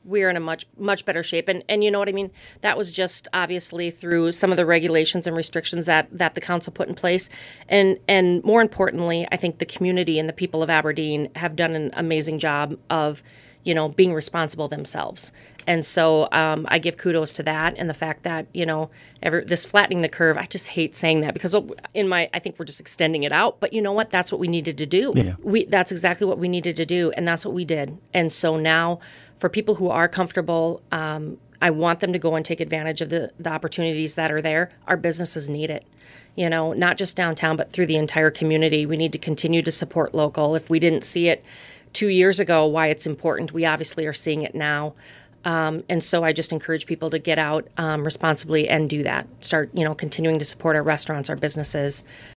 we're in a much better shape. And you know what I mean? That was just obviously through some of the regulations and restrictions that the council put in place. And more importantly, I think the community and the people of Aberdeen have done an amazing job of, being responsible themselves. And so I give kudos to that, and the fact that, this flattening the curve, I just hate saying that because I think we're just extending it out. But you know what? That's what we needed to do. Yeah. That's exactly what we needed to do, and that's what we did. And so now, for people who are comfortable, I want them to go and take advantage of the opportunities that are there. Our businesses need it. Not just downtown, but through the entire community. We need to continue to support local. If we didn't see it 2 years ago, why it's important, we obviously are seeing it now. And so I just encourage people to get out responsibly and do that. Start, continuing to support our restaurants, our businesses.